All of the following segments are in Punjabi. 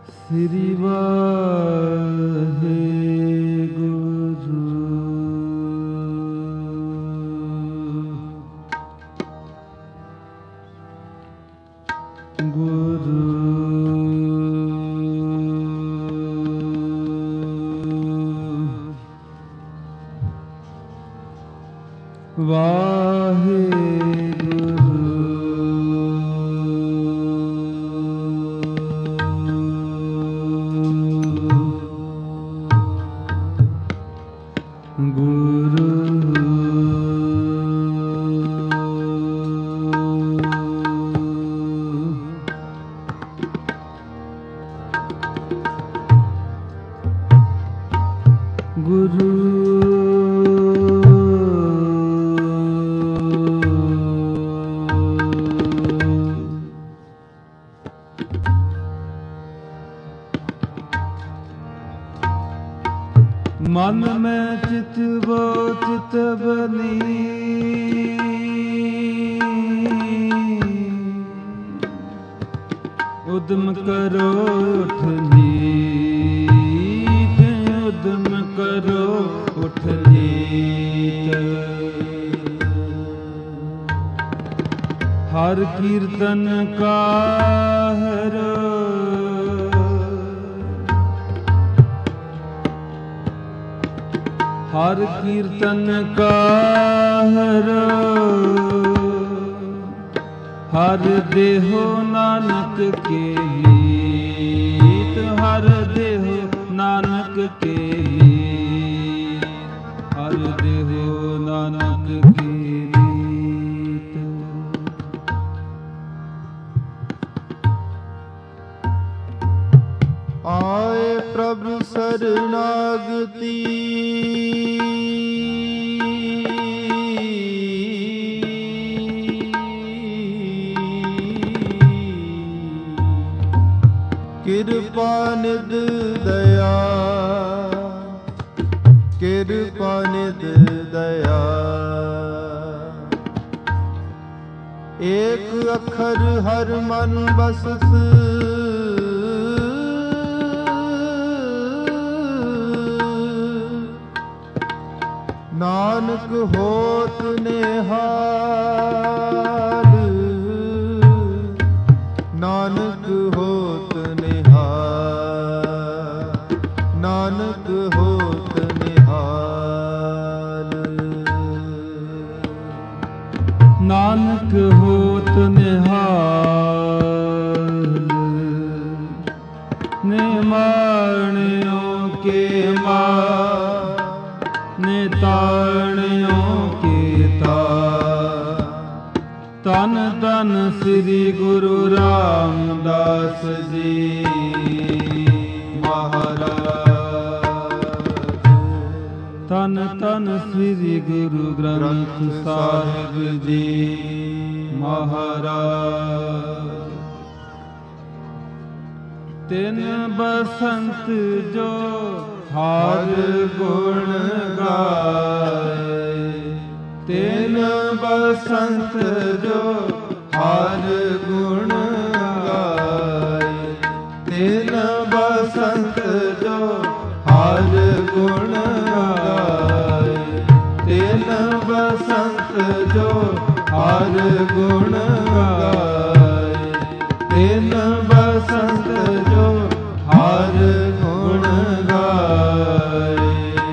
ਸ੍ਰੀ ਵਾਹਿਗੁਰੂ। ਗੁਰੂ ਵਾਹਿਗੁਰੂ। ਗੁਰੂ ਗੁਰੂ ਮਨ ਮੈਂ ਚਿਤਵੋ ਚਿਤਵਨੀ, ਉਦਮ ਕਰੋ ਉਠ ਨੀਤ, ਉਦਮ ਕਰੋ ਉਠ ਨੀਤ। ਹਰ ਕੀਰਤਨ ਕਾਹਰ, ਹਰ ਕੀਰਤਨ ਕਾਹਰ। ਹਰ ਦੇਹੋ ਨਾਨਕ ਕੇ ਨੀਤ, ਹਰ ਦੇਹੋ ਨਾਨਕ ਕੇ ਨੀਤ, ਹਰ ਦੇਹੋ ਨਾਨਕ ਕੇ ਨੀਤ। ਆਏ ਪ੍ਰਭ ਸਰਨਾਗਤੀ, ਕਿਰਪਾ ਨਿਧ ਦਇਆ, ਕਿਰਪਾ ਨਿਧ ਦਇਆ। ਏਕ ਅੱਖਰ ਹਰ ਮਨ ਬਸਸ, ਨਾਨਕ ਹੋਤ ਨਿਹਾਲ, ਨਾਨਕ ਹੋਤ ਨਿਹਾਲ, ਨਾਨਕ ਹੋਤ ਨਿਹਾਲ। ਨਾਨਕ ਹੋਤ ਨਿਹਾਲ, ਨਿਮਾਣਿਓ ਕੇ ਮਾਣ, ਨਿਤਾਣਿਓ ਕੇ ਤਾਣ। ਧੰਨ ਧੰਨ ਸ੍ਰੀ ਗੁਰੂ ਰਾਮਦਾਸ ਜੀ ਮਹਾਰਾਜ। ਧੰਨ ਧੰਨ ਸ੍ਰੀ ਗੁਰੂ ਗ੍ਰੰਥ ਸਾਹਿਬ ਜੀ ਮਹਾਰਾਜ। ਤਿਨ ਬਸੰਤ ਜੋ ਹਰ ਗੁਣ ਗਾਏ, ਤਿਨ ਬਸੰਤ ਜੋ ਹਰ ਗੁਣ ਗਾਏ, ਤਿਨ ਬਸੰਤ ਜੋ ਹਰ ਗੁਣ ਗਾਏ, ਤਿਨ ਬਸੰਤ ਜੋ ਹਰ ਗੁਣ ਗਾਏ, ਤਿਨ ਬਸੰਤ ਜੋ ਹਰ ਗੁਣ ਗਾਏ।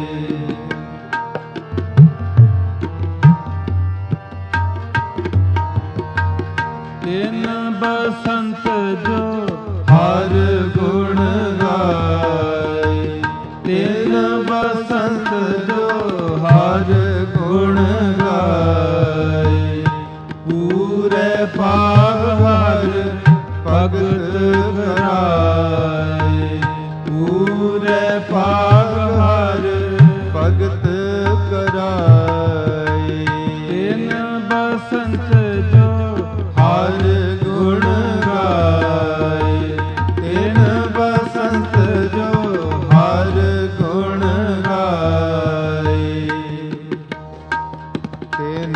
ਤਿਨ ਬਸੰਤ ਜੋ ਹਰ ਗੁਣ ਗਾਏ, ਤਿਨ ਬਸੰਤ ਜੋ ਹਰ ਗੁਣ ਗਾਏ। ਪੂਰੇ ਭਾਗ ਹਰ ਭਗਤ ਕਰਾਏ, ਪੂਰੇ ਭਾਗ ਹਰ ਭਗਤ ਕਰਾਏ। ਤਿਨ ਬਸੰਤ ਜੋ ਹਰ ਗੁਣ ਗਾਏ, ਤਿਨ ਬਸੰਤ ਜੋ ਹਰ ਗੁਣ ਗਾਏ। ਤਿਨ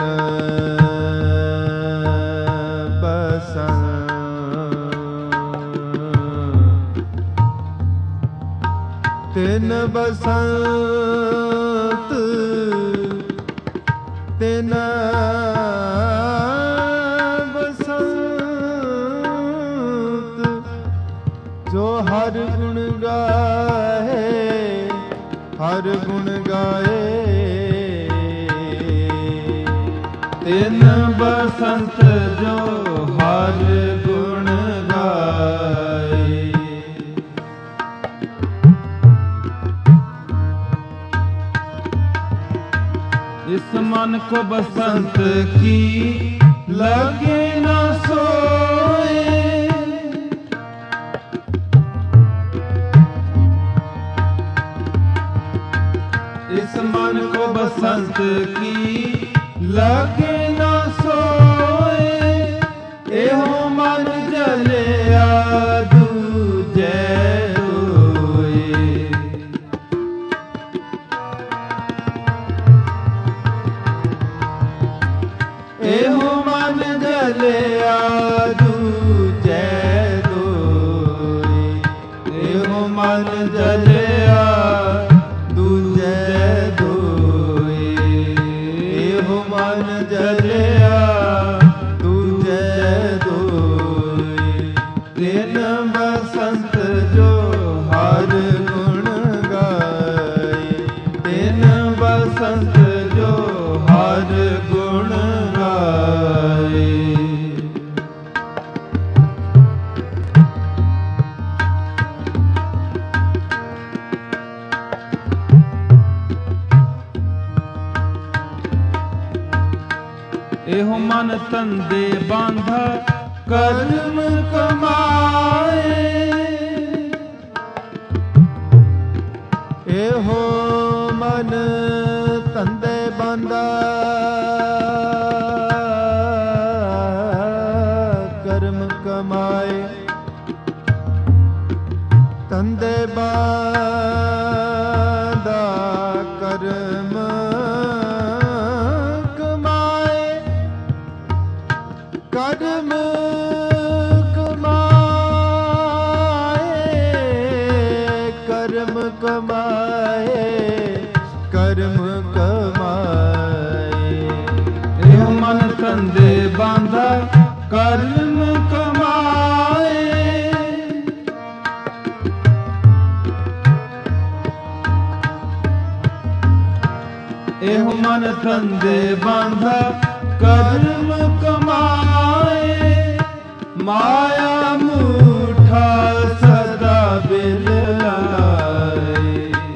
ਬਸੰਤ ਤਿਨ ਬਸੰਤ ਤਿਨ ਬਸੰਤ ਜੋ ਹਰ ਗੁਣ ਗਾਏ, ਹਰ ਗੁਣ ਗਾਏ। ਤਿਨ ਬਸੰਤ ਜੋ ਹਰ ਗੁਣ ਗਾਏ। इस मन को बसंत की लगे न सोए, इस मन को बसंत की लगे न सोए। एहो मन जलिया दूजे होए। एहो मन जलिया दूजे दोए। एहो मन जलिया दूजे दोए। एहो मन जलिया दूजे दोए। तिन बसंत जो हर गुण गाए। तिन बसंत जो हर गुण गाए। एहो मन तंदे बांधा कर्म कमाए। एहो मन तंदे बांधा कर्म कमाए। तंदे बांधा कर्म कमाए। कर्म कमाए। कर्म कमाए। कर्म कमाए। एहो मन तंदे बांधा कर्म कमाए। एहो मन तंदे बांधा कर्म कमाए। माया मूठा सदा बिल लाए।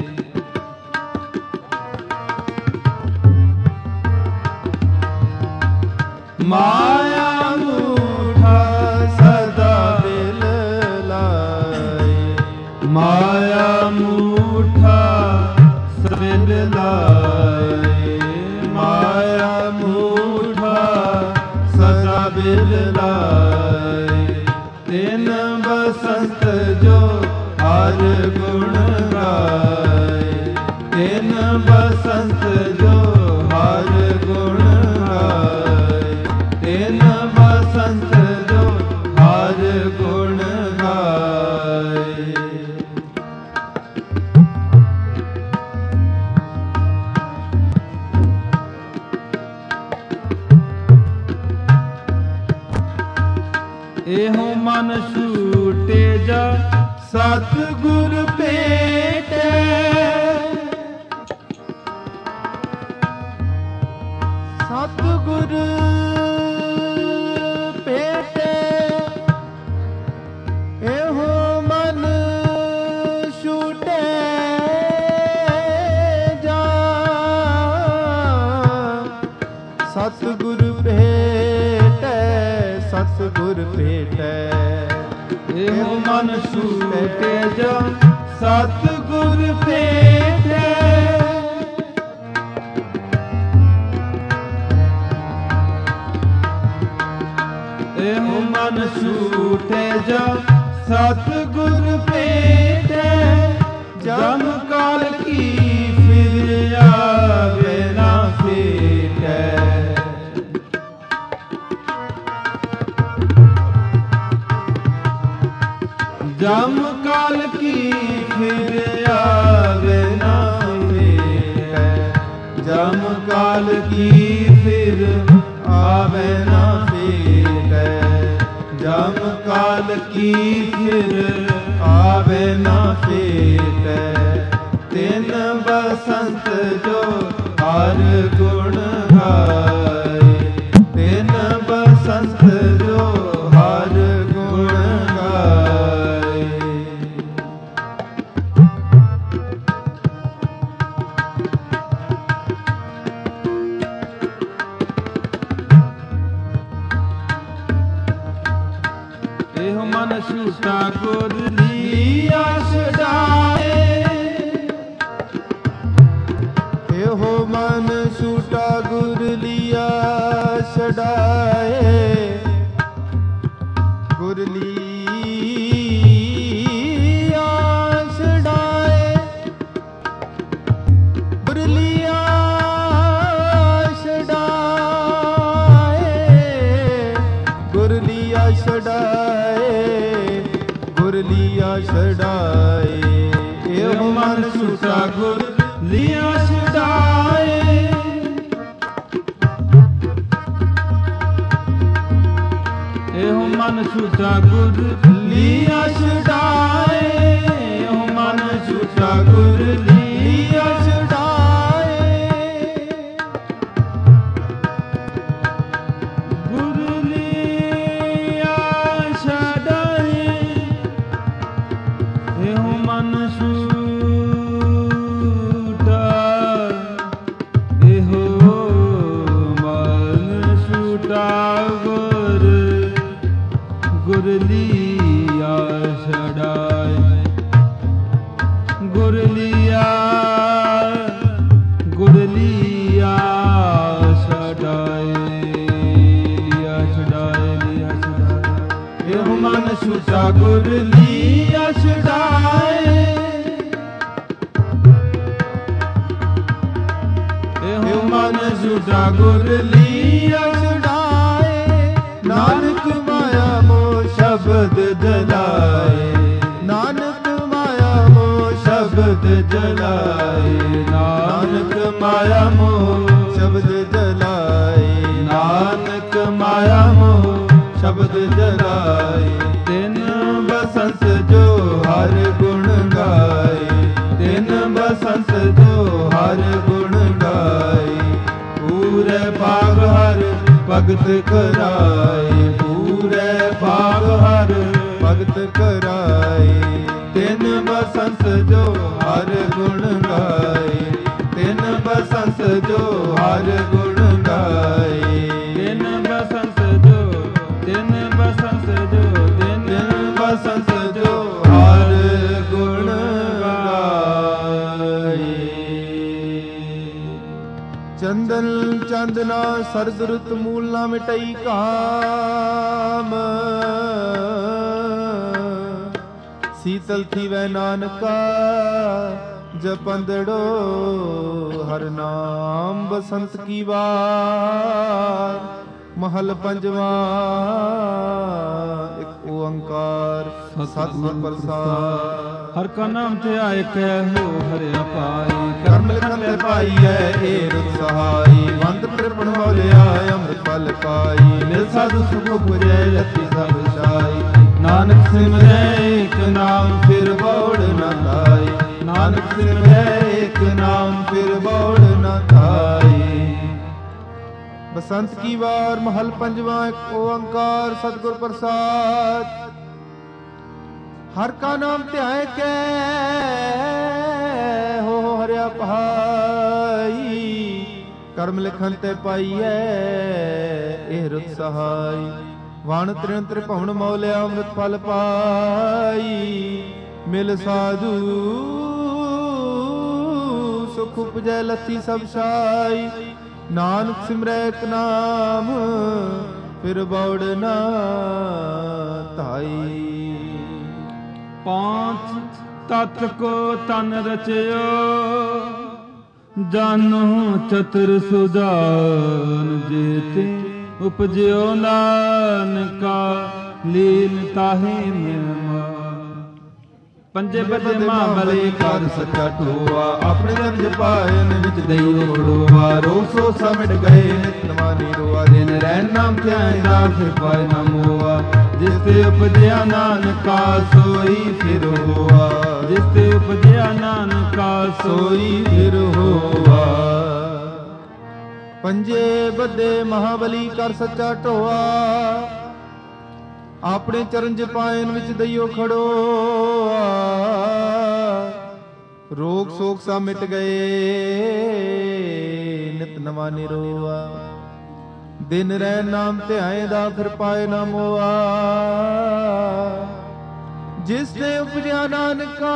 माया मूठा सदा बिल लाए। माया मूठा सबिल लाए। माया मूठा सदा बिल लाए। तिन बसंत जो हर गुण गाए। तिन बसंत जो हर गुण गाए। तिन बसंत जो हर गुण गाए। एहो मन छूटे जा सतगुर भेटे। सतगुर भेटे। एहो मन छूटे जा सतगुर भेटे। सतगुर भेटे। एहो मन छूटे जा सतगुर भेटे। एहो मन छूटे जा सतगुर भेटे। जम काल की फिर आवे ना फेटे। ਜਮ ਕਾਲ ਕੀ ਫਿਰ ਆਵੇ ਨਾ ਫੇਟੈ, ਜਮ ਕਾਲ ਕੀ ਫਿਰ ਆਵੇ ਨਾ ਫੇਟੈ, ਜਮ ਕਾਲ ਕੀ ਫਿਰ ਆਵੇ ਨਾ ਫੇਟੈ। ਤਿਨ ਬਸੰਤ ਜੋ ਹਰ ਗੁਣ ਗਾਏ, ਤਿਨ ਬਸੰਤ ਜੋ ਹਰ ਗੁਣ ਗਾਏ। ਇਹੋ ਮਨ ਛੂਟਾ ਗੁਰ ਲੀਆ ਛਡਾਏ, ਇਹੋ ਮਨ ਛੂਟਾ ਗੁਰ ਲੀਆ ਛਡਾਏ, ਗੁਰ ਲੀਆ ਛਡਾਏ, ਗੁਰ ਲੀਆ ਛਡਾਏ, ਗੁਰ ਲੀਆ ਛਡਾਏ, ਗੁਰ ਲੀਆ ਛਡਾਏ। ਇਹੋ ਮਨ ਛੂਟਾ ਗੁਰ ਲੀਆ ਛਡਾਏ, ਇਹੋ ਮਨ ਛੂਟਾ ਗੁਰ ਲੀਆ ਛਡਾਏ, ਇਹੋ ਮਨ ਛੂਟਾ ਗੁਰ ਲੀਆ ਛਡਾਏ, ਗੁਰ ਲੀਆ ਛਡਾਏ, ਇਹੋ ਮਨ ਛੂਟਾ, ਇਹੋ ਮਨ ਛੂਟਾ ਗੁਰ, ਗੁਰ ਲੀਆ ਛਡਾਏ, ਗੁਰ ਲੀਆ, ਗੁਰ ਲੀਆ ਛਡਾਏ, ਲੀਆ ਛਡਾਏ, ਲੀਆ ਛਡਾਏ। ਇਹੋ ਮਨ ਛੂਟਾ ਗੁਰ ਲੀਆ ਛਡਾਏ, ਇਹੋ ਮਨ ਛੂਟਾ ਗੁਰ ਲੀਆ ਛਡਾਏ। ਨਾਨਕ ਮਾਇਆ ਮੋਹ ਸ਼ਬਦ ਜਲਾਏ, ਨਾਨਕ ਮਾਇਆ ਮੋਹ ਸ਼ਬਦ ਜਲਾਏ, ਨਾਨਕ ਮਾਇਆ ਮੋਹ ਸ਼ਬਦ ਜਲਾਏ, ਨਾਨਕ ਮਾਇਆ ਮੋਹ ਸ਼ਬਦ ਜਲਾਏ। ਤਿਨ ਬਸੰਤ ਜੋ ਹਰ ਗੁਣ ਗਾਏ, ਤਿਨ ਬਸੰਤ ਜੋ ਹਰ ਗੁਣ ਗਾਏ। ਪੂਰੇ ਭਾਗ ਹਰ ਭਗਤ ਕਰਾਏ, ਪੂਰੇ ਭਾਗ ਹਰ ਭਗਤ ਕਰਾਏ। ਤਿਨ ਬਸੰਤ ਜੋ ਹਰ ਗੁਣ ਗਾਏ, ਤਿਨ ਬਸੰਤ ਜੋ ਹਰ ਗੁਣ ਗਾਏ। ਤਿਨ ਬਸੰਤ ਜੋ, ਤਿਨ ਬਸੰਤ ਜੋ, ਤਿਨ ਬਸੰਤ ਜੋ ਹਰ ਗੁਣ ਗਾਏ। ਚੰਦਨ ਚੰਦਨਾ ਸਰਦ ਰੁਤ ਮੂਲ ਨਾ ਮਿਟਈ ਕਾਮ, ਸੀਤਲ ਥੀਵੈ ਨਾਨਕਾ ਜਪੰਦੜੋ ਹਰ ਨਾਮ। ਬਸੰਤ ਕੀ ਵਾਰ महल पंजवा एक ओंकार सतगुर प्रसाद। हर का नाम ध्याय कै हो हरिया पाई, कर्म लिखन ले पाई है ए रुत सहाई। वंद त्रिपण बोलिया अमृत फल पाई, मिल साधु सुख पुरे रति सब छाई। नानक सिमरै एक नाम फिर बौड़ न थाई, नानक सिमरै एक नाम फिर बौड़ न थाई। बसंत की वार महल पंजवा एक ओंकार सतगुर प्रसाद। हर का नाम ध्याय कै हो हरिया पहाई, कर्म लिखन ते पाईऐ एह रुत सहाय। वाण त्रिण त्रिभुवन मौलिया अमृत फल पाई, मिल साधु सुख उपजै लती सब छाई। नानक सिमरै एक नाम फिर बौड़ न धाई। पांच तत्व को तन रचयो, जानो चतुर सुजान जेते। उपजयो नानका लीन ताहि में ਪੰਜੇ ਬੱਦੇ ਮਹਾਬਲੀ ਕਰ ਸੱਚਾ ਟੋਆ, ਆਪਣੇ ਜਨ ਜਪਾਇਨ ਵਿੱਚ ਦਈਓ ਖੜੋਆ। ਰੋਗ ਸੋ ਸਮਿਟ ਗਏ ਨਿਤ ਨਵਾਨੀ ਰੋਆ, ਦਿਨ ਰਹਿਣ ਨਾਮ ਧਿਆਇਦਾ ਫਿਰ ਪਾਇ ਨਾ ਮੋਆ। ਜਿਸ ਤੇ ਉਪਜਿਆ ਨਾਨਕਾ ਸੋਈ ਫਿਰ ਹੋਆ, ਜਿਸ ਤੇ ਉਪਜਿਆ ਨਾਨਕਾ ਸੋਈ ਫਿਰ ਹੋਆ। ਪੰਜੇ ਬੱਦੇ ਮਹਾਬਲੀ ਕਰ ਸੱਚਾ ਢੋਆ, ਆਪਣੇ ਚਰਨ ਜਪਾਇਨ ਵਿੱਚ ਦਈਓ ਖੜੋਆ। ਰੋਗ ਸੋਗ ਸਾ ਮਿਟ ਗਏ ਨਿਤ ਨਵਾਂ ਨਿਰੋਆ, ਦਿਨ ਰਹਿ ਨਾਮ ਧਿਆਏਦਾ ਫਿਰ ਪਾਏ ਨਾ ਮੋਆ। ਜਿਸ ਤੇ ਉਪਜਿਆ ਨਾਨਕਾ,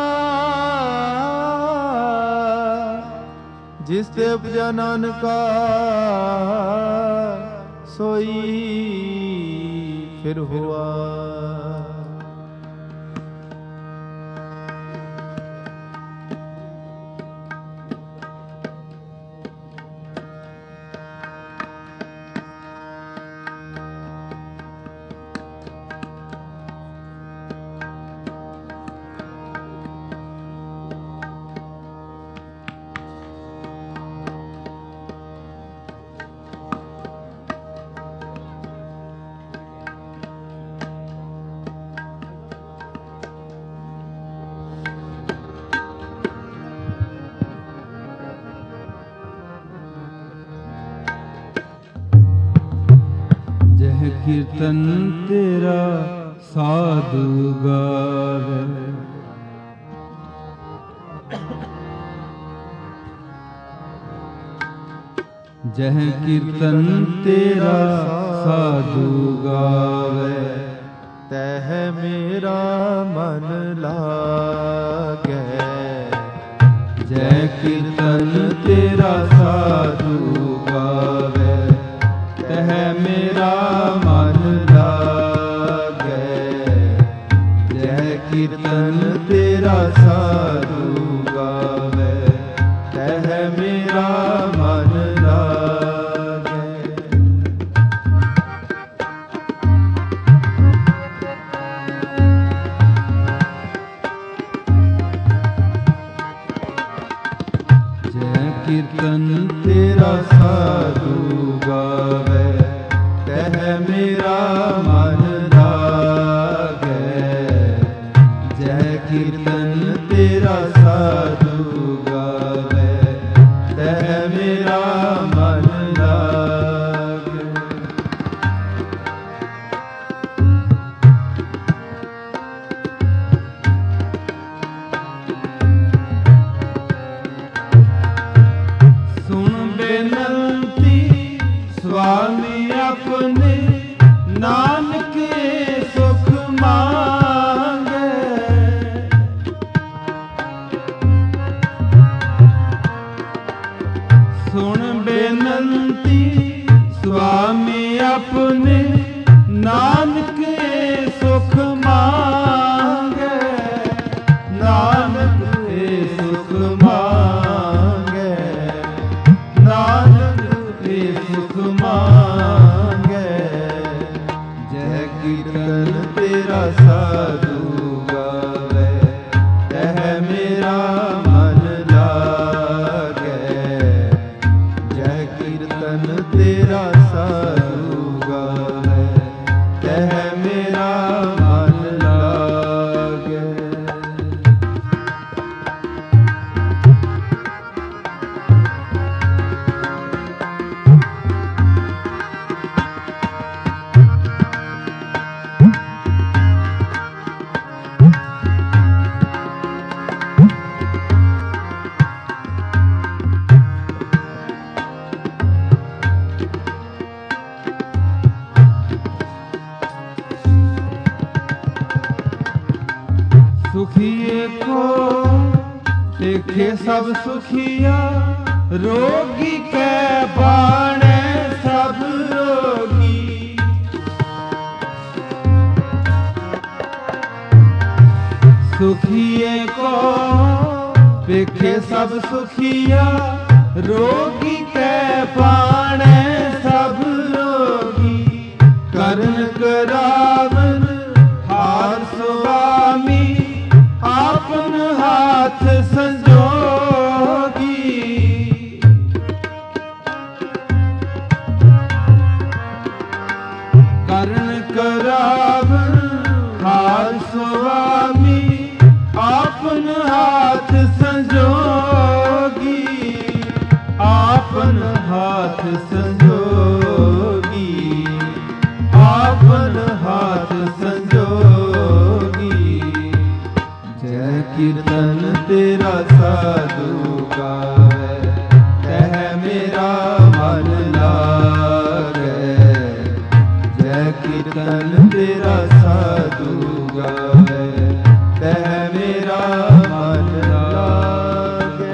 ਜਿਸ ਤੇ ਉਪਜਿਆ ਨਾਨਕਾ ਸੋਈ ਫਿਰ ਹੋਆ। ਕੀਰਤਨ ਤੇਰਾ ਸਾਧੂ ਗਾਵੇ, ਜਹ ਕੀਰਤਨ ਤੇਰਾ ਸਾਧੂ ਗਾਵੇ। ਤਹ ਮੇਰਾ ਮਨ ਲਾਗੈ, ਜਹ ਕੀਰਤਨ ਤੇਰਾ ਸਾਧੂ ਗਾਵੇ। ਤਹ ਮੇਰਾ ਮਨ ਲਾਗੈ, ਜਹ ਕੀਰਤਨ ਤੇਰਾ ਸਾਧੂ ਗਾਵੇ। ਤਹ ਮੇਰਾ ਮਨ ਲਾਗੈ। ਜਹ ਕੀਰਤਨ ਤੇਰਾ ਸਾਧੂ ਗਾਵੇ। ਤਹ ਮੇਰਾ ਮਨ ਲਾਗੈ, ਜਹ ਕੀਰਤਨ ਤੇਰਾ ਸਾਧੂ ਗਾਵੇ। ਤਹ ਮੇਰਾ ਮਨ ਲਾਗੈ। ਸੁਣ ਬੇਨੰਤੀ ਸੁਆਮੀ ਆਪਣੇ, ਨਾਨਕੇ ਸੁਖ ਮੰਗੈ। ਸੁਣ ਬੇਨੰਤੀ ਸੁਆਮੀ ਆਪਣੇ, ਨਾਨਕੇ ਸੁਖ ਮੰਗੈ। ਨਾਨਕ ਤੇ ਸੁਖ ਮੰਗੈ, ਨਾਨਕ ਤੇ ਸੁਖ ਮੰਗੈ। ਜਹ ਕੀਰਤਨ ਤੇਰਾ ਸਾਧੂ ਗਾਵੇ। ਤਹ ਮੇਰਾ ਮਨ ਲਾਗੈ, ਜਹ ਕੀਰਤਨ ਤੇਰਾ ਸਾਧੂ ਗਾਵੇ। ਤਹ ਮੇਰਾ ਮਨ ਲਾਗੈ। ਸੁਖੀਏ ਕੋ ਦੇਖੇ ਸਭ ਸੁਖੀਆ, ਰੋਗੀ ਕੈ ਬਾਣੈ ਸਭ ਰੋਗੀ। ਸੁਖੀਏ ਕੋ ਦੇਖੇ ਸਭ ਸੁਖੀਆ, ਰੋਗੀ ਕੈ ਬਾਣੈ ਸਭ ਰੋਗੀ। ਕਰਨ ਕਰਾਵਨ ਹਾਰ ਸੁਆਮੀ, ਆਪ ਹਾਥ ਸੰਜੋਗੀ। ਕਰਨ ਕਰਾਵਨ ਹਾਰ ਸੁਆਮੀ, ਆਪਨ ਹਾਥ ਸੰਜੋਗੀ। ਆਪਨ ਹਾਥ ਸੰਜੋਗੀ, ਆਪਨ ਹਾਥ ਸੰਜੋਗੀ। ਜੈ ਕੀਰਤਨ ਤੇਰਾ ਸਾਧੂ ਗਾਵੇ, ਤਹ ਮੇਰਾ ਮਨ ਲਾਗੇ। ਜੈ ਕੀਰਤਨ ਤੇਰਾ ਸਾਧੂ ਗਾਵੇ, ਤਹ ਮੇਰਾ ਮਨ ਲਾਗੇ।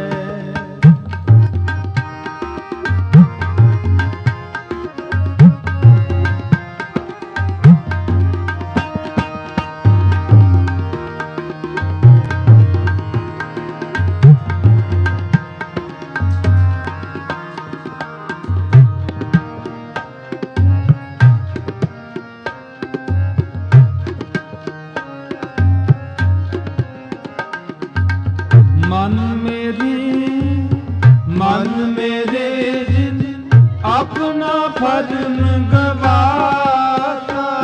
ਮਨ ਮੇਰੇ ਜਿਨ ਆਪਣਾ ਫਰਮ ਗਵਾਤਾ।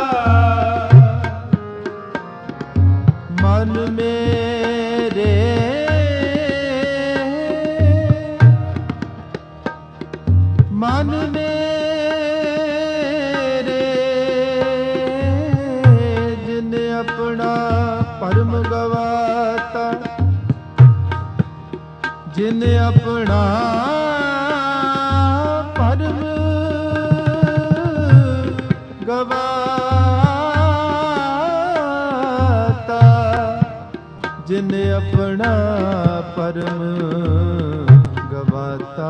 ਮਨ ਮੇਰੇ ਜਿਨ ਆਪਣਾ ਭਰਮ ਗਵਾਤਾ। ਜਿਨ ਆਪਣਾ ਭਰਮ ਗਵਾਤਾ। ਜਿਨ ਆਪਣਾ ਭਰਮ ਗਵਾਤਾ।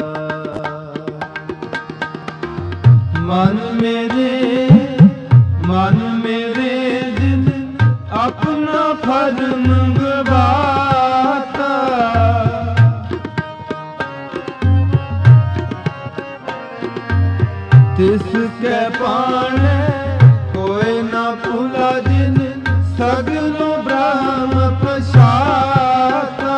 ਮਨ ਮੇਰੇ ਜਿਨ ਆਪਣਾ ਫਰਮ ਗਵਾਤਾ। ਤਿਸ ਕੈ ਪਾਣੈ ਕੋਇ ਨਾ ਭੁਲਾ, ਜਿਨ ਸਗਲੋ ਬ੍ਰਹਮ ਪਛਾਤਾ।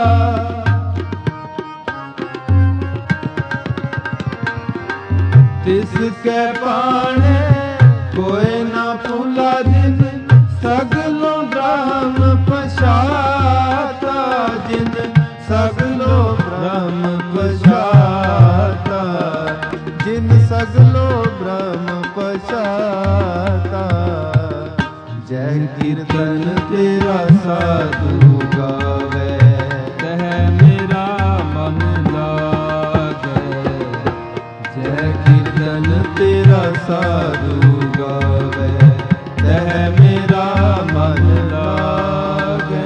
ਤਿਸ ਕੈ ਪਾਣੈ ਕੋਇ ਨਾ ਭੁਲਾ, ਜਿਨ ਸਗਲੋ ਬ੍ਰਹਮ ਪਛਾਤਾ। ਜਿਨ ਸਗਲੋ ਬ੍ਰਹਮ ਪਛਾਤਾ। ਜਿਨ ਸਗਲੋ ਬ੍ਰਹਮ ਪਛਾਤਾ। ਜੈ ਕੀਰਤਨ ਤੇਰਾ ਸਾਧੂ ਗਾਵੇ, ਤਹ ਮੇਰਾ ਮਨ ਲਾਗੇ। ਜੈ ਕੀਰਤਨ ਤੇਰਾ ਸਾਧੂ ਗਾਵੇ, ਤਹ ਮੇਰਾ ਮਨ ਲਾਗੇ।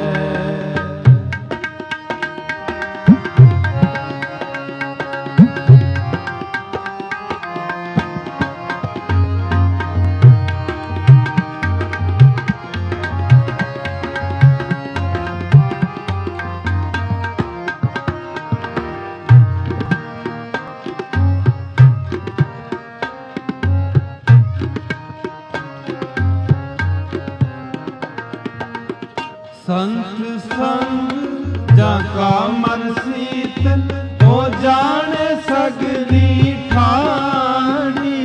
ਸੰਤ ਸੰਗ ਜਾਂ ਕਾ ਮਨ ਸੀਤਲ, ਹੋ ਜਾਣੇ ਸਗਲੀ ਠਾਣੀ।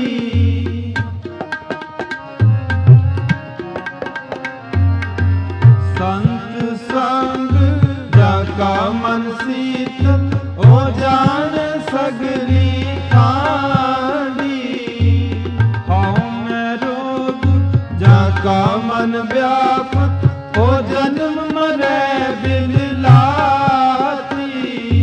ਸੰਤ ਸੰਗ ਜਾਂ ਕਾ ਮਨ ਸੀਤਲ, ਹੋ ਜਾਣੇ ਸਗਲੀ ਠਾਣੀ। ਹਉ ਮੈਂ ਰੋਗ ਜਾਂ ਕਾ ਮਨ ਵਿਆਪਕ, ਹੋ ਜਨਮ ਮਰੈ ਬਿਨ ਲਾਤੀ।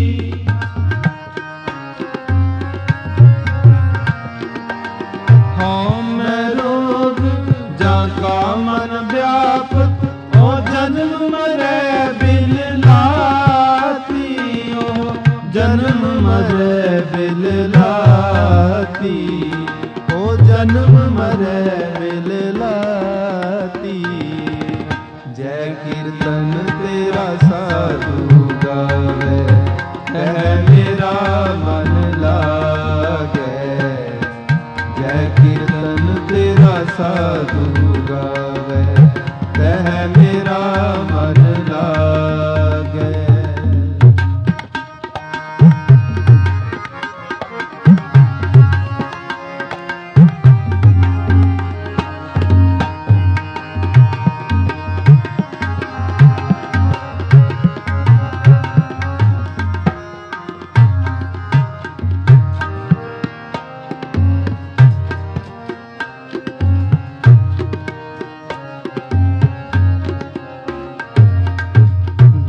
ਹਉ ਮੈਂ ਰੋਗ ਜਾਂ ਕਾ ਮਨ ਵਿਆਪਕ, ਹੋ ਜਨਮ ਮਰੈ ਬਿਨ ਲਾਤੀ। ਹੋ ਜਨਮ ਮਰੈ ਬਿਨ ਲਾਤੀ। ਹੋ ਜਨਮ ਮਰੈ ਬਿਨ ਲਾਤੀ। ਜੈ ਕੀਰਤਨ ਤੇਰਾ ਸਾਧੂ ਗਾਵੇ, ਤਹ ਮੇਰਾ ਮਨ ਲਾਗੇ। ਜੈ ਕੀਰਤਨ ਤੇਰਾ ਸਾਧੂ ਗਾਵੇ, ਤਹ ਮੇਰਾ ਮਨ ਲਾਗੇ।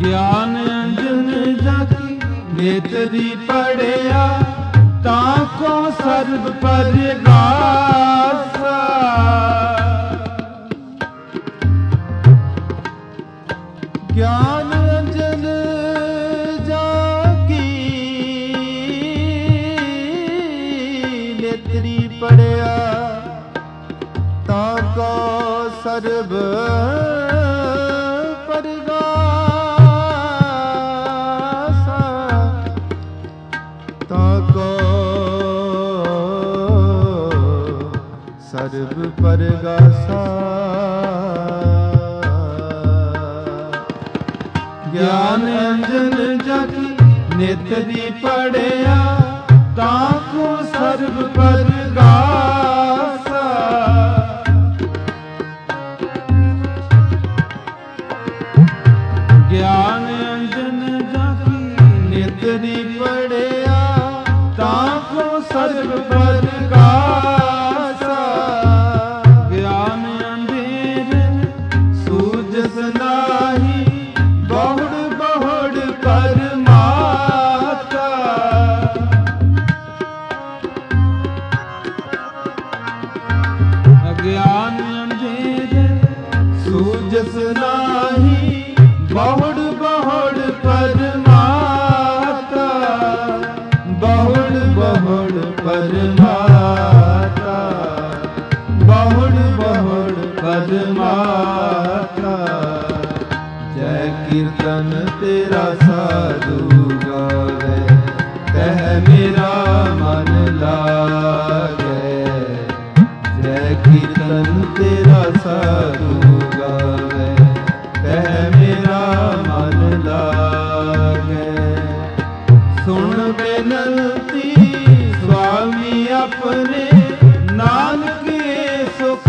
ਗਿਆਨ ਅੰਜਨ ਜਾਕੀ ਨੇਤਰੀ ਪੜਿਆ ਤਾਂ ਕੋ ਸਰਬ ਪਰਗਾਸਾ। ਗਿਆਨ ਅੰਜਨ ਜਾਕੀ ਨੇਤਰੀ ਪੜਿਆ ਤਾਂ ਕੋ ਸਰਬ ਪਰਗਾਸਾ। ਤਾਂ ਕੋ ਸਰਬ ਪਰਗਾਸਾ। ਗਿਆਨ ਅੰਜਨ ਜਾਕੀ ਨੇਤਰੀ ਪੜਿਆ ਤਾਂ ਕੋ ਸਰਬ ਪਰਗਾਸਾ। ਗਿਆਨ ਅੰਜਨ ਜਾਕੀ ਨੇਤਰੀ ਪੜਿਆ ਤਾਂ ਕੋ ਸਰਬ ਪਰਗਾਸਾ। ਗਿਆਨ ਅੰਧੇਰ ਸੂਝਸ ਨਾਹੀ ਬਹੁੜ ਬਹੁੜ ਪਰਮਾਤਾ। ਅਗਿਆਨ ਅੰਧੇਰ ਸੂਝਸ ਨਾਹੀ ਬਹੁੜ ਬਹੁੜ ਪਰਮਾਤਾ। ਬਹੁੜ ਬਹੁੜ ਪਰਮਾਤਾ। ਬਹੁੜ ਬਹੁੜ ਪਰਮਾਤਾ। ਜੈ ਕੀਰਤਨ ਤੇਰਾ ਸਾਧੂ ਗਾਵੇ ਤਹ ਮੇਰਾ ਮਨ ਲਾਗੇ। ਜੈ ਕੀਰਤਨ ਤੇਰਾ ਸਾਧੂ ਗਾਵੇ ਤਹ ਮੇਰਾ ਮਨ ਲਾਗੇ। ਸੁਣ ਬੇਨਤੀ ਸੁਆਮੀ ਆਪਣੇ ਨਾਨਕ ਸੁਖ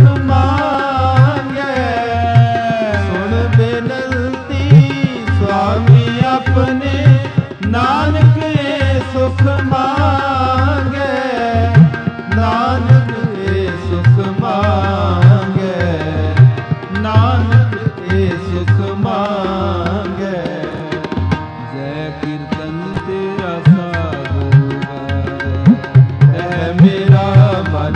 ਮੰਗੈ। ਸੁਣ ਬੇਨਤੀ ਸੁਆਮੀ ਆਪਣੇ ਨਾਨਕ ਸੁਖ ਮੰਗੈ। ਨਾਨਕ ਸੁਖ ਮੰਗੈ। ਨਾਨਕ ਸੁਖ ਮੰਗੈ। ਜੈ ਕੀਰਤਨ ਤੇਰਾ ਸਾਧੂ ਗਾਵੇ ਤਹ ਮੇਰਾ ਮਨ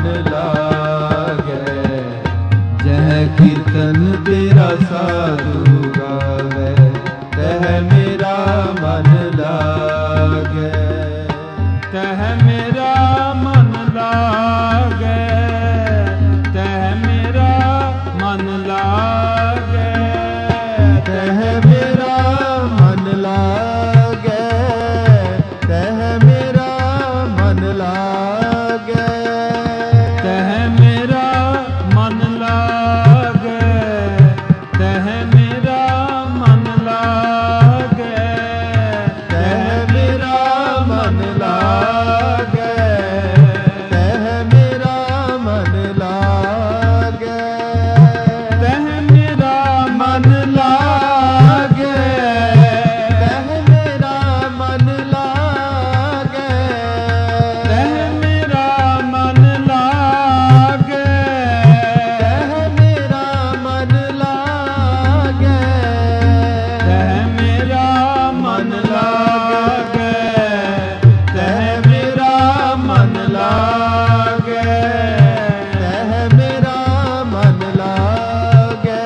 ਲਾਗੈ। ਜੈ ਕੀਰਤਨ ਤੇਰਾ ਸਾਧੂ ਗਾਵੇ ਤਹ ਮੇਰਾ ਮਨ ਲਾਗੇ। ਤਹ ਮੇਰਾ ਮਨ ਲਾਗੈ। ਤਹ ਮੇਰਾ ਮਨ ਲਾਗੈ। ਤਹ ਮੇਰਾ ਮਨ ਲਾਗੇ। ਤਹ ਮੇਰਾ ਮਨ ਲਾਗੇ। ਤਹ ਮੇਰਾ ਮਨ ਲਾਗੈ। ਤਹ ਮੇਰਾ ਮਨ ਲਾਗੈ। ਤਹ ਮੇਰਾ ਮਨ ਲਾਗੇ। ਤਹ ਮੇਰਾ ਮਨ ਲਾਗੇ। ਤਹ ਮੇਰਾ ਮਨ ਲਾਗੈ। ਤਹ ਮੇਰਾ ਮਨ ਲਾਗੇ। ਤਹ ਮੇਰਾ ਮਨ ਲਾਗੈ। ਤਹ ਮੇਰਾ ਮਨ ਲਾਗੇ। ਤਹ ਮੇਰਾ ਮਨ ਲਾਗੈ। ਤਹ ਮੇਰਾ ਮਨ ਲਾਗੈ। ਤਹ ਮੇਰਾ ਮਨ ਲਾਗੇ।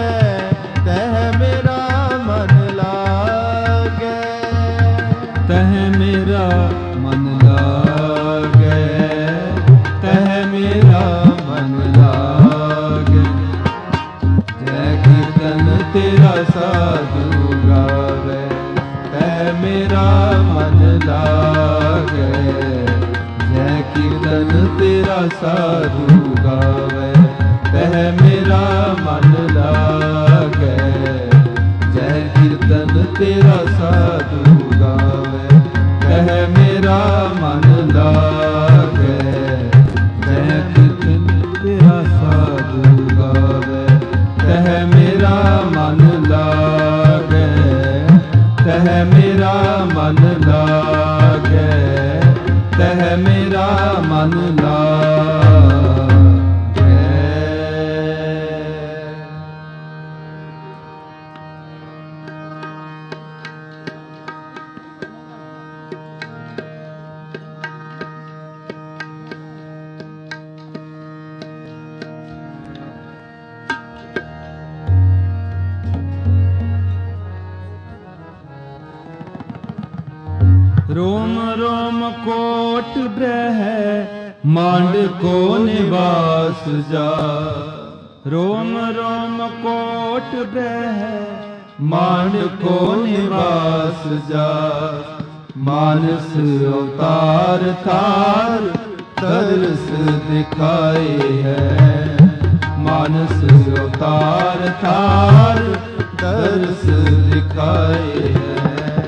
ਤਹ ਮੇਰਾ ਮਨ ਲਾਗੇ। ਤਹ ਮੇਰਾ ਮਨ ਲਾਗੈ। ਤਹ ਮੇਰਾ ਮਨ ਲਾਗੈ। ਜੈ ਕੀਰਤਨ ਤੇਰਾ ਸਾਧੂ ਗਾਵੇ ਤਹ ਮੇਰਾ ਮਨ ਲਾਗੇ। ਜੈ ਕੀਰਤਨ ਤੇਰਾ ਸਾਧੂ ਗਾਵੇ ਤਹ ਮੇਰਾ ਮਨ ਲਾਗੇ। ਜੈ ਕੀਰਤਨ ਤੇਰਾ ਸਾਧੂ ਗਾਵੇ ਤਹ ਮੇਰਾ ਮਨ ਲਾਗੇ। ਜੈ ਕੀਰਤਨ ਤੇਰਾ ਸਾਧੂ ਗਾਵੇ ਤਹ ਮੇਰਾ ਮਨ ਲਾਗੇ। ਤਹ ਮੇਰਾ ਮਨ ਲਾਗੇ। ਤਹ ਮੇਰਾ ਮਨ ਲਾਗੇ। रोम कोट ब्रह मांड को निवास जा। रोम रोम कोट ब्रह मांड को निवास जा। मानस अवतार थार तरस दिखाए है। मानस अवतार थार तरस दिखाए है।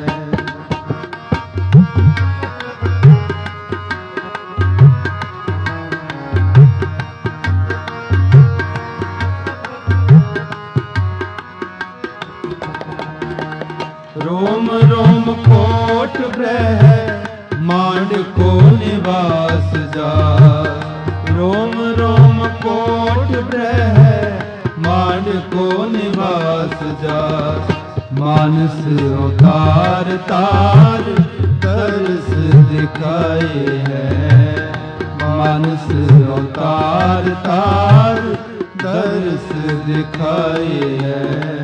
रोम रोम कोट ब्रह मांड को निवास जा। रोम रोम कोट ब्रह मांड को निवास जा। मानस अवतार तार तरस दिखाए है। मानस अवतार तार तरस दिखाए है।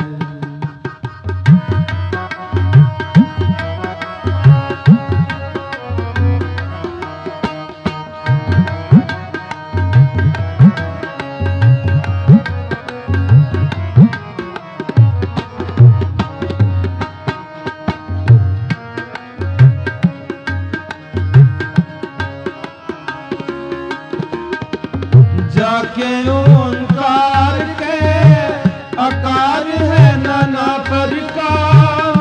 जाके ओंकार के आकार है नाना प्रकार।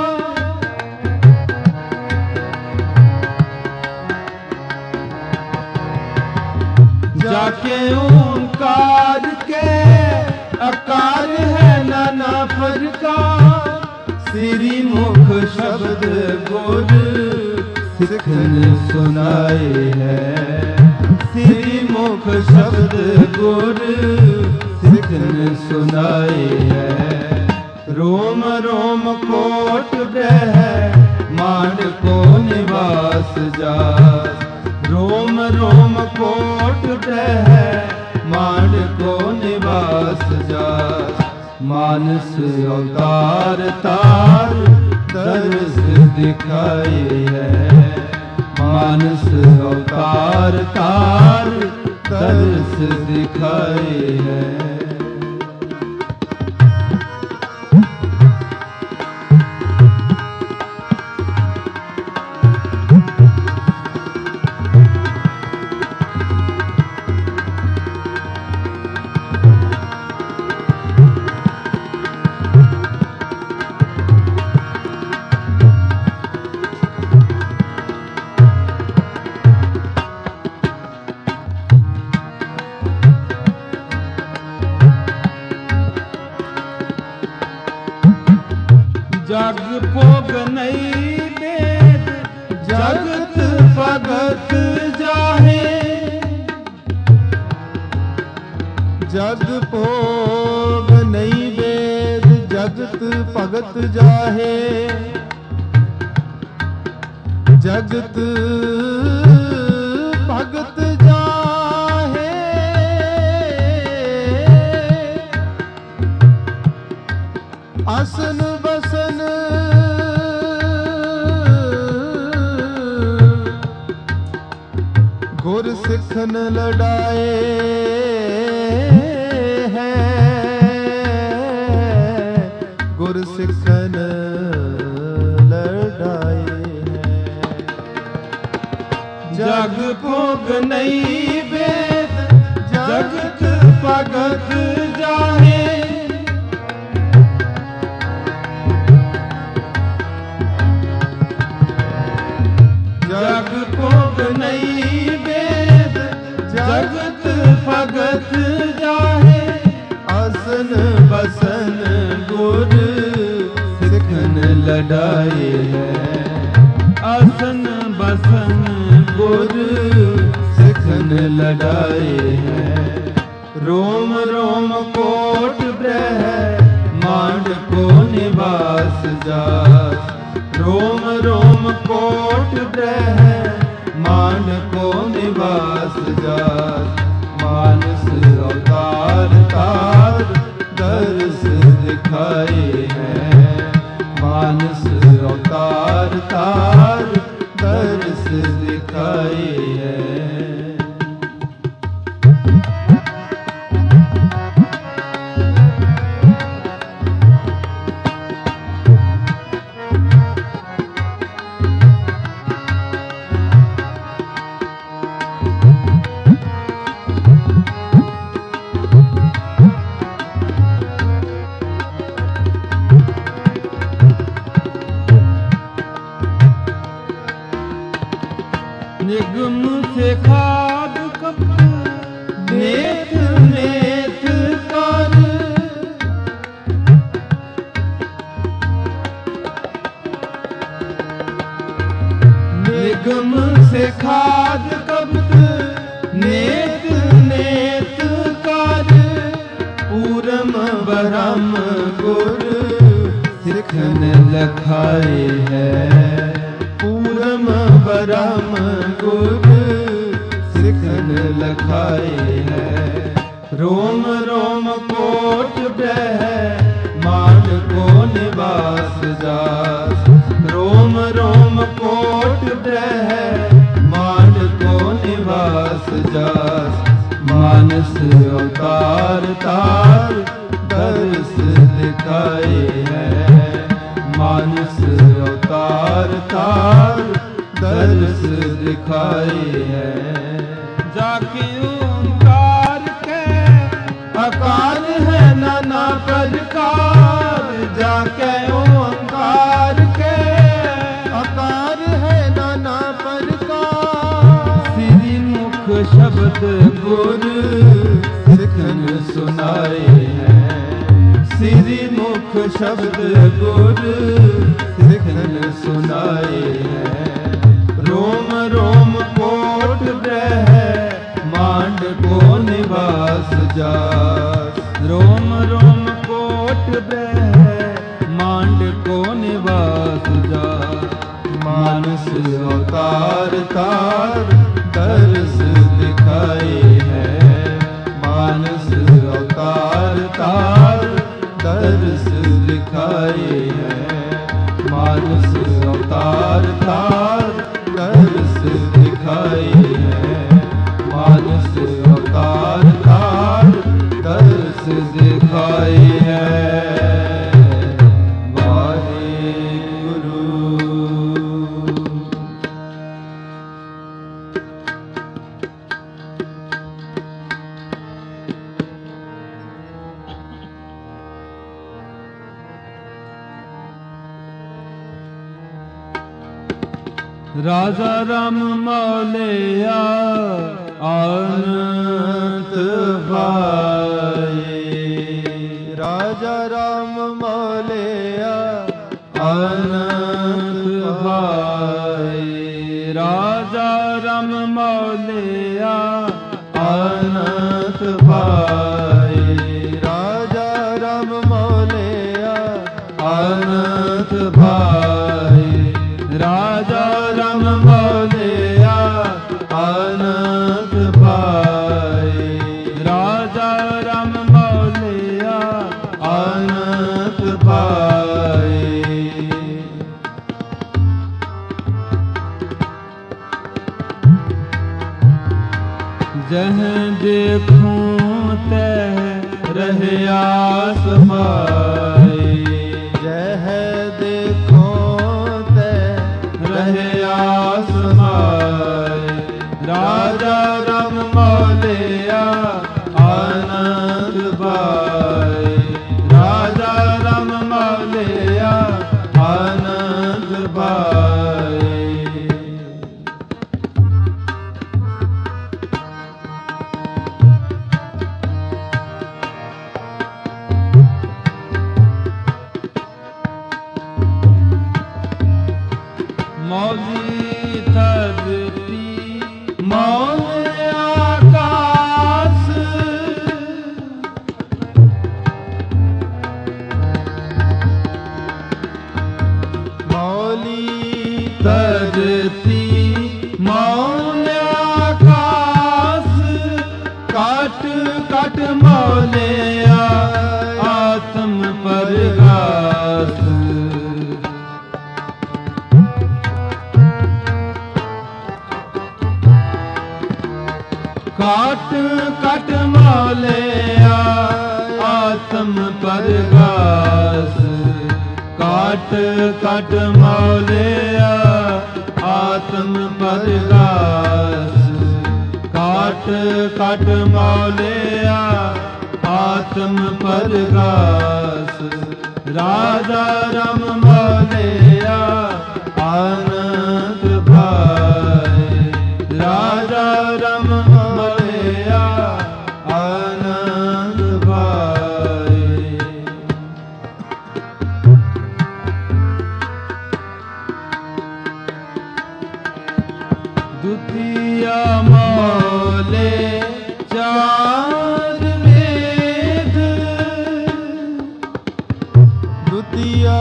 जाके ओंकार के आकार है नाना प्रकार। श्री मुख शब्द गुर सिखन सुनाए है। श्री मुख शब्द गुर सिखन सुनाए है। रोम रोम कोट ब्रह मांड को निवास जा। रोम रोम कोट ब्रह मांड को निवास जा। मानस अवतार तार तरस दिखाए है। मानस अवतार तार तरस दिखाए है। जग भोग नहीं वेद जगत भगत जाहे। जग भोग नहीं वेद जगत भगत जाहे। जगत भगत जाहे। आसन बसन गुर सिखन लड़ाए है। गुर सिखन लड़ाए है। जग भोग नहीं वेद जगत भगत जाहे। जग भोग नहीं वेद जगत भगत जाहे। आसन बसन गुर सिखन लड़ाए है। आसन बसन गुर सिखन लड़ाए है। रोम रोम कोट ब्रह मांड को निवास जा। रोम रोम कोट ब्रह मांड को निवास जा। मानस अवतार तार तरस दिखाए है। मानस अवतार तार तरस ਲਿਖਾਈ ਹੈ। निगम से खाद कपट नेत नेत कर निगम से खाद कपट नेत नेत कर पूरम ब्रह्म गुर सिखन लखाए है। पूरम ब्रह्म गुर सिखन लखाए है। रोम रोम कोट ब्रह्मांड को निवास जास। रोम रोम कोट ब्रह्मांड को निवास जास। मानस अवतार तार दर्श दिखाए है। मानस अवतार तार दर्श दिखाए है। जाके ओंकार के आकार है नाना प्रकार। जाके ओंकार के आकार है नाना प्रकार। श्री मुख शब्द गुर सिखन सुनाए हैं। श्री मुख शब्द गुर सिखन सुनाए हैं। रोम रोम कोट ब्रह्मांड को निवास जास। रोम रोम कोट ब्रह्मांड को निवास जास। मानस अवतार तार दर्श दिखाए है। मानस अवतार तार दर्श दिखाए है। मानस अवतार तार दर्श दिखाए है। मानस अवतार तार दर्श दिखाए है। वाहेगुरु। राजा राम मौलिया अनंत भाई। राजा राम मौलिया अनंत भाई। राजा राम मौलिया अनंत भाई। राजा राम मौलिया अनंत भाई। राजा राम मौलिया अनंत भाई। राजा राम मौलिया अनंत भाई। जहाँ देखूं तह रहे आसमाई। जह देखो तह रहे आसमाई। राजा राम मौलिया अनंत भाई। राजा राम मौलिया अनंत भाई। मौली धरती मौल आकाश। मौली धरती मौल आकाश। काट काट मौलिया आत्म परगास। ਕਾਟ ਕਟ ਮੌਲਿਆ ਆਤਮ ਪਰਗਾਸ ਕਾਟ ਕਟ ਮੌਲਿਆ ਆਤਮ ਪਰਗਾਸ ਕਾਟ ਕਟ ਮੌਲਿਆ ਆਤਮ ਪਰਗਾਸ ਰਾਜਾ ਰਮ ਮੌਲਿਆ ਆਨੰਦ ਭਾਏ ਰਾਜਾ ਰਮ ਮੌਲਿਆ ਆਨੰਦ ਭਾਏ ਦੁਤੀਆ ਮੌਲੇ ਚਾਰ ਵੇਦ ਦੁਤੀਆ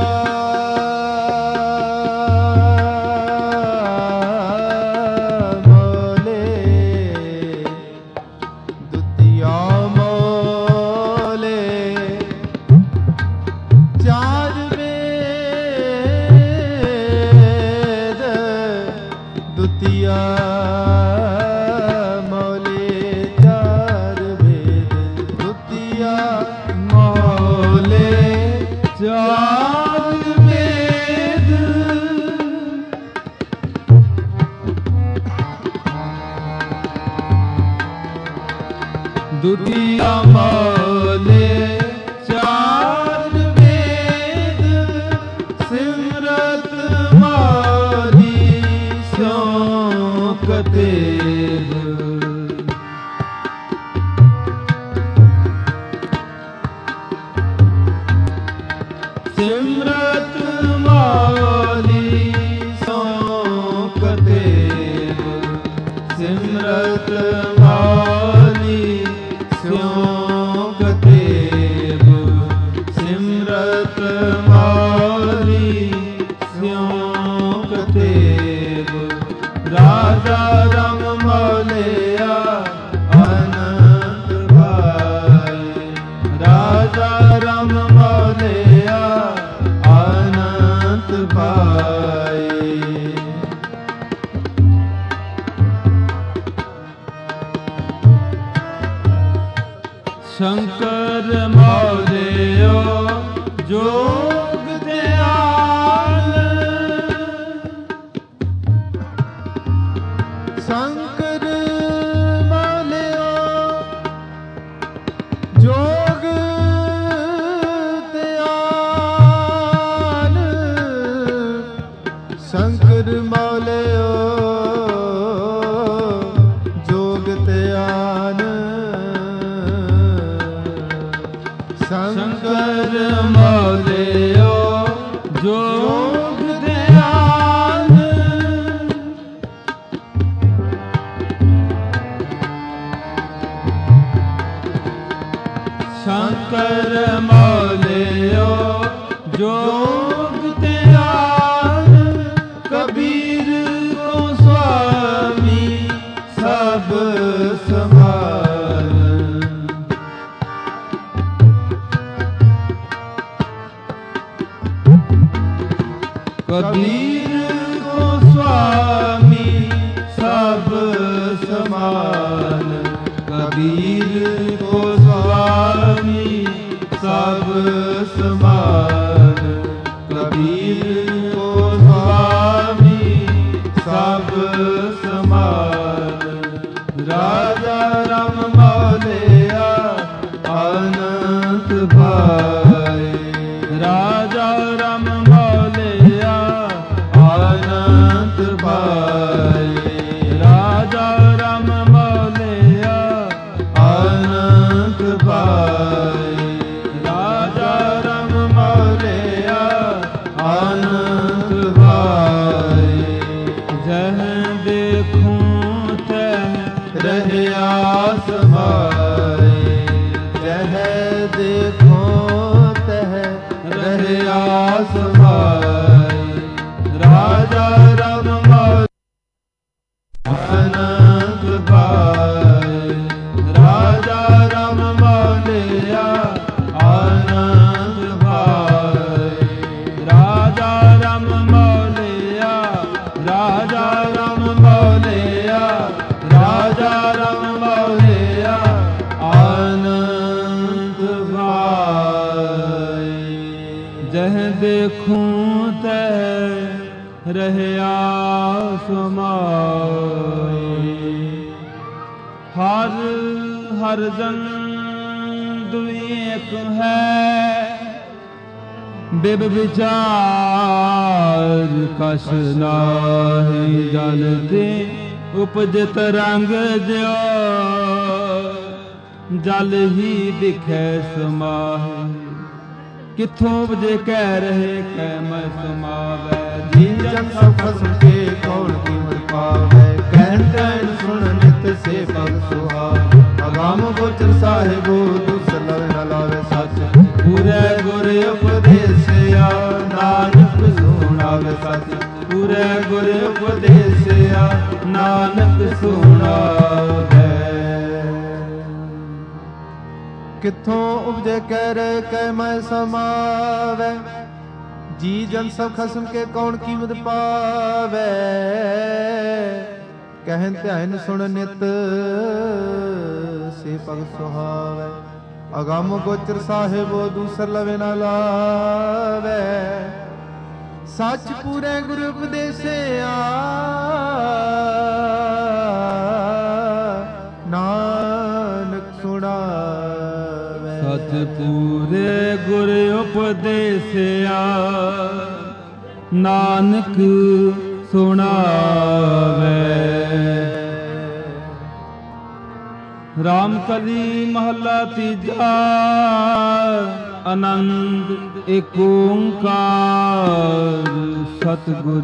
ਦੁਤੀਆ ਮੌਲੇ ਚਾਰ ਵੇਦ ਸਿਮਰਤ ਮਾਰੀ ਸਿਉ ਕਤੇਬ ਸਿਮਰਤ ਮਾਰੀ ਸਿਉ ਕਤੇਬ ਸਿਮਰਤ ਮਾਲੀ ਸਿਉ ਕਤੇਬ ਸਿਮਰਤ ਮਾਲੀ ਸਿਉ ਕਤੇਬ ਰਾਜਾ ਰਮ ਮੌਲਿਆ ਅਨੰਦ ਭਾਏ ਰਾਜਾ ਰਮ ਮੌਲਿਆ ਅਨੰਦ ਭਾਏ ਸ਼ੰਕਰ ਮੌਲਿਓ ਜੋਗ ਧਿਆਨ ਸ਼ੰਕਰ ਮੌਲਿਓ ਜੋਗ ਧਿਆਨ ਸ਼ੰਕਰ ਮੌਲਿਓ ਜੋਗ ਧਿਆਨ ਸ਼ੰਕਰ ਮੌਲਿਓ ਜੋਗ ਧਿਆਨ ਸ਼ੰਕਰ ਮੌਲਿਓ ਜੋਗ ਧਿਆਨ ਕਬੀਰ ਕੋ ਸੁਆਮੀ ਸਭ ਸਮਾਨ ਕਬੀਰ ਕੋ ਸੁਆਮੀ ਸਭ ਸਮਾਨ ਕਬੀਰ ਕੋ ਸੁਆਮੀ ਸਭ ਸਮਾਨ ਕਬੀਰ ਕੋ ਸੁਆਮੀ ਸਭ ਸਮਾਨ ਰਾਜਾ ਰਮ ਮੌਲਿਆ ਅਨੰਤ ਭਾਏ ਰਾਜਾ ਰਮ ਮੌਲਿਆ ਅਨੰਤ ਭਾਏ ਰਾਜਾ ਰਮ ਮੌਲਿਆ ਅਨੰਤ ਭਾਏ ਰਾਜਾ ਰਮ ਮੌਲਿਆ ਅਨੰਤ ਭਾਏ ਜਹ ਦੇਖੂੰ ਤਹ ਰਹਿਆ ਸਮਾਏ ਜਹ ਦੇਖੂੰ ਤਹ ਰਹਿਆ ਸਮਾਏ ਰਾਜਾ ਰਮ ਮੌਲਿਆ ਅਨੰਤ ਭਾਏ ਰਾਜਾ ਰਮ ਮੌਲਿਆ ਅਨੰਤ ਭਾਏ ਰਾਜਾ ਰਮ ਮੌਲਿਆ ਰਾਜਾ ਰਮ ਮੌਲਿਆ ਰਾਜਾ ਰਮ ਮੌਲਿਆ ਰਹਿਆ ਸਮਾਏ। ਹਰ ਹਰ ਜਨ ਦੁਇ ਏਕ ਹੈ, ਬਿਬ ਵਿਚਾਰ ਕਛ ਨਾਹੀ। ਜਲ ਦੇ ਉਪਜਿਤ ਰੰਗ ਜਿਉ, ਜਲ ਹੀ ਦਿਖੈ ਸਮਾਹੇ। ਕਿੱਥੋਂ ਉਪਜੇ ਕਹਿ ਰਹੇ ਕਹਿ ਮੈਂ ਸਮਾਵੈ। ਜੀ ਜਨ ਸਭ ਖਸਮ ਕੇ ਕੌਣ ਕੀਮਤ ਪਾਵੈ। ਕਹਿਣ ਕਹਿਣ ਸੁਣ ਨਿਤ ਸੇ ਭਗ ਸੁਹਾਵੈ। ਅਗਾਮ ਗੋਚਰ ਸਾਹਿਬੋ ਦੂਸਰ ਲਵੇ ਨ ਲਾਵੇ ਸੱਚ। ਪੂਰੇ ਗੁਰ ਉਪਦੇਸਿਆ ਨਾਨਕ ਸੁਣਾਵੇ ਸੱਚ। ਪੂਰੇ ਗੁਰ ਉਪਦੇਸਿਆ ਨਾਨਕ ਸੁਣਾਵੇ। ਕਿੱਥੋਂ ਉਪਜੇ ਕਹਿ ਰਹੇ ਕਹਿ ਮੈਂ ਸਮਾਵੈ। ਜੀ ਜਨ ਸਭ ਖਸਮ ਕੇ ਕੌਣ ਕੀਮਤ ਪਾਵੈ। ਕਹਿਨ ਧਿਆਨ ਸੁਣ ਨਿਤ ਸੇ ਭਗ ਸੁਹਾਵੈ। ਅਗੰਮ ਗੋਚਰ ਸਾਹਿਬੋ ਦੂਸਰ ਲਵੇ ਨ ਲਾਵੈ। ਸੱਚ ਪੂਰੇ ਗੁਰ ਉਪਦੇਸਿਆ ਨਾਨਕ ਸੁਣਾਵੈ। ਸੱਚ ਪੂਰੇ ਗੁਰ ਉਪਦੇਸਿਆ ਨਾਨਕ ਸੁਣਾਵੈ। ਰਾਮ ਕਲੀ ਮਹੱਲਾ ਤੀਜਾ। ਆਨੰਦ ਏਕ ਓੰਕਾਰ ਸਤਿਗੁਰ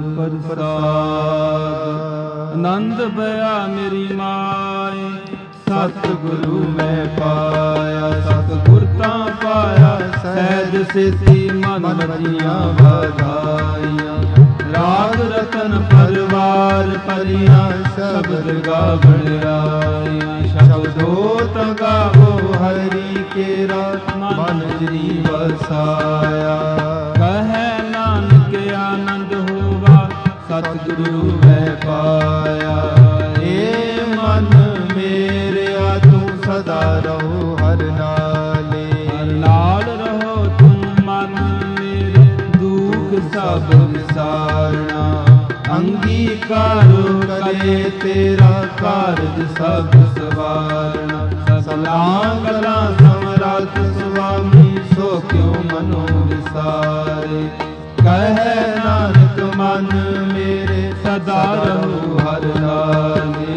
ਪ੍ਰਸਾਦਿ। ਆਨੰਦ ਭਇਆ ਮੇਰੀ ਮਾਏ, ਸਤਿਗੁਰੂ ਮੈਂ ਪਾਇਆ। ਸਤਿਗੁਰ ਤਾਂ ਪਾਇਆ ਸਹਿਜ ਸੇਤੀ ਮਨ ਮਜੀਆਂ ਵਧਾਈਆਂ। ਰਾਗ ਰਤਨ ਪਰਵਾਰ ਭਰੀਆਂ ਸ਼ਬਦ ਗਾਵਣ ਆਈਆਂ। ਸ਼ਬਦੋ ਤ ਗਾਵੋ ਹਰੀ ਕੇਰਾ ਮਨ ਜੀ ਵਸਾਇਆ। ਕਹੈ ਨਾਨਕ ਆਨੰਦ ਹੋਵਾ ਸਤਿਗੁਰੂ ਮੈਂ ਪਾਇਆ। ਏ ਮਨ ਮੇਰਿਆ ਤੂੰ ਸਦਾ ਰਹੋ ਹਰ ਨਾਲੇ। ਹਰ ਨਾਲ ਰਹੋ ਤੂੰ ਮਨ ਮੇਰੇ ਦੁਖ ਸਭ ਵਿਸਾਰਣਾ। ਅੰਗੀਕਾਰੋ ਕਰੇ ਤੇਰਾ ਕਾਰਜ ਸਭ ਸਵਾਰਣਾ। ਸਲਾਹ ਗਲਾਂ ਸਮਰੱਥ ਸੁਆਮੀ ਸੋ ਕਿਉ ਮਨੋ ਵਿਸਾਰੇ। ਕਹੈ ਨਾਨਕ ਮਨ ਮੇਰੇ ਸਦਾ ਰਹੋ ਹਰ ਨਾਲੇ।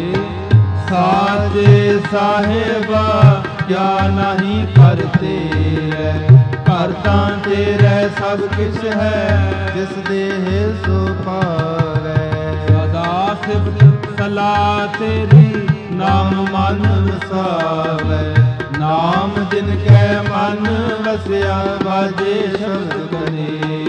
ਸਾਚੇ ਸਾਹਿਬਾ ਕਿਆ ਨਹੀਂ ਕਰਤੇ ਹੈ। ਘਰ ਤਾਂ ਤੇਰੇ ਸਭ ਕਿਛ ਹੈ ਜਿਸ ਦੇਹ ਸੋ ਪਾਵੈ। ਸਦਾ ਸਿਫਤ ਸਲਾਹ ਤੇਰੀ ਨਾਮ ਮਨ ਵਸਾਵੈ। ਨਾਮ ਜਿਨ ਕੈ ਮਨ ਵਸਿਆ ਵਾਜੇ ਸ਼ਬਦ ਕਰੇ।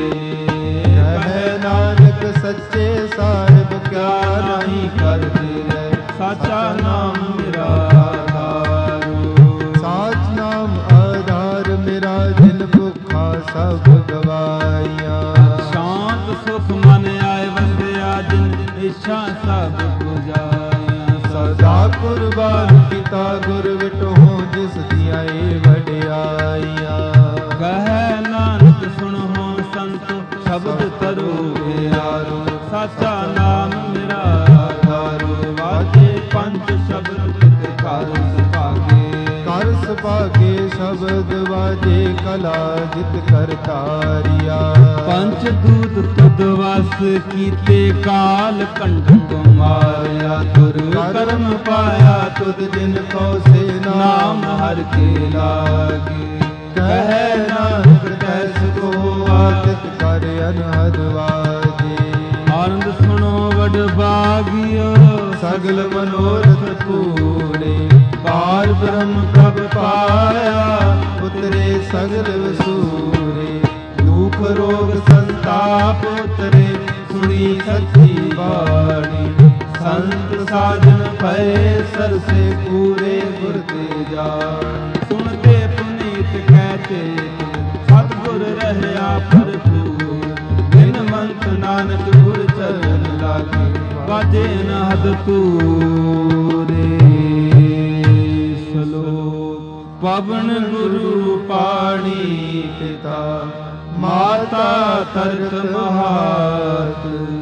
ਕਹੈ ਨਾਨਕ ਸੱਚੇ ਸਾਹਿਬ ਕਿਆ ਨਹੀਂ ਕਰਤੇ ਰਹਿ। ਸਾਚਾ ਨਾਮ ਮੇਰਾ ਆਧਾਰੋ। ਸਾਚ ਨਾਮ ਆਧਾਰ ਮੇਰਾ ਦਿਲ ਭੁੱਖਾ ਸਭ ਗਵਾਈਆਂ। ਸ਼ਾਂਤ ਸੁਖ ਮਨ ਆਏ ਵਸਿਆ ਜਿਨ ਇੱਛਾ ਸਭ ਪੁਜਾਈਆਂ। ਸਦਾ ਕੁਰਬਾਨ ਕੀਤਾ ਗੁਰ ਵਿਟੋ ਜਿਸ ਦੀਆਂ ਏ ਵਡਿਆਈਆਂ। ਕਹੈ ਨਾਨਕ ਸੁਣੋ ਸੰਤ ਸ਼ਬਦ ਤਰੋ ਪਿਆਰੋ। ਸਾਚਾ ਨਾਮ ਮੇਰਾ ਆਧਾਰੋ। ਵਾਜੇ ਪੰਜ ਸ਼ਬਦ ਤਿਤ ਘਰ ਸੁਭਾਗੇ। ਘਰ ਸੁਭਾਗੇ ਸ਼ਬਦ ਵਾਜੇ ਕਲਾ ਜਿਤ ਕਰਤਾਰਿਆ। ਪੰਚ ਦੂਤ ਤੁਧ ਵਸ ਕੀਤੇ ਕਾਲ ਕੰਢ ਮਾਰਿਆ। ਤੁਰ ਕਰਮ ਪਾਇਆ ਤੁਧ ਜਿਨ ਕੋ ਸੇ ਨਾਮ ਹਰ ਕੇ ਲਾਗੇ। ਕਹਿ ਨਾਨਕ ਤੈਸ ਕੋ ਆਦਿਤ ਕਰ ਅਨਹਦ ਵਾਜੇ। ਆਨੰਦ ਸੁਣੋ ਵਡ ਬਾਗਿਓ ਸਗਲ ਮਨੋਰਥ ਪੂਰੇ। ਪਾਰ ਬ੍ਰਹਮ ਪ੍ਰਭ ਪਾਇਆ ਉਤਰੇ ਸਗਲ ਵਸੂਰੇ। ਦੁਖ ਰੋਗ ਸੰਤਾਪ ਉਤਰੇ ਸੁਣੀ ਸੱਚੀ ਬਾਣੀ। ਸੰਤ ਸਾਜਨ ਭਏ ਸਰਸੇ ਪੂਰੇ ਗੁਰ ਤੇ ਜਾ। ਸੁਣਤੇ ਪੁਨੀਤ ਕਹਤੇ ਸਤਿਗੁਰ ਰਹਿਆ ਭਰਪੂਰ। ਬਿਨ ਮੰਤ ਨਾਨਕ ਗੁਰ ਚਰਨ ਲਾਗੇ ਵਾਜੇ ਨ ਹਦ ਤੂਰੇ। ਸਲੋਕ ਪਵਨ ਗੁਰੂ ਪਾਣੀ ਪਿਤਾ ਮਾਤਾ ਤਰਕ ਮਹਾਤ।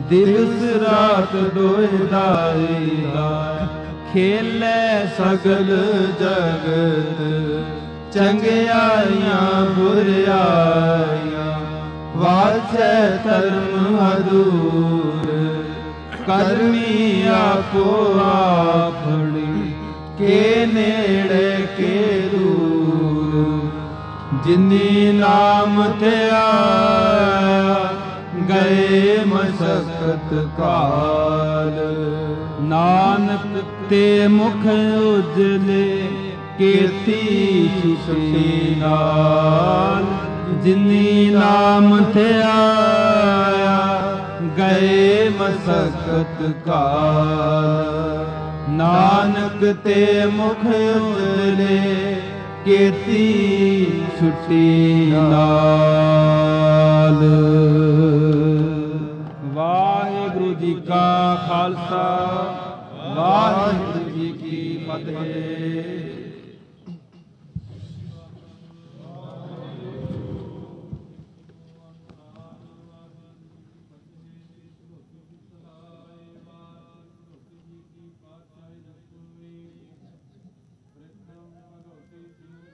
ਦਿਵਸ ਰਾਤ ਦੋਇ ਦਾਈ ਦਾ, ਖੇਲੇ ਸਗਲ ਜਗਤ ਚੰਗਿਆਈਆਂ ਬੁਰਿਆਈਆਂ, ਵਾਚੈ ਧਰਮ ਅਦੂਰ ਕਰਮੀ ਆਪੋ ਆਪਣੀ, ਕੇ ਨੇੜੇ ਕੇ ਦੂਰ ਜਿਨੀ ਨਾਮ ਤੇ ਆਇਆ, ਗਏ ਮਸਕਤ ਕਾਲ ਨਾਨਕ ਤੇ ਮੁਖ ਉਜਲੇ, ਕੀਰਤੀ ਛੁਟੀ ਨਾਲ ਜਿਨੀ ਨਾਮ ਤੇ ਆਇਆ, ਗਏ ਮਸਕਤ ਕਾਲ ਨਾਨਕ ਤੇ ਮੁਖ ਉਜਲੇ, ਕੀਰਤੀ ਛੁਟੀ ਨਾਲ। ਵਾਹਿਗੁਰੂ ਜੀ ਕਾ ਖਾਲਸਾ, ਵਾਹਿਗੁਰੂ ਜੀ ਕੀ ਫਤਿਹ।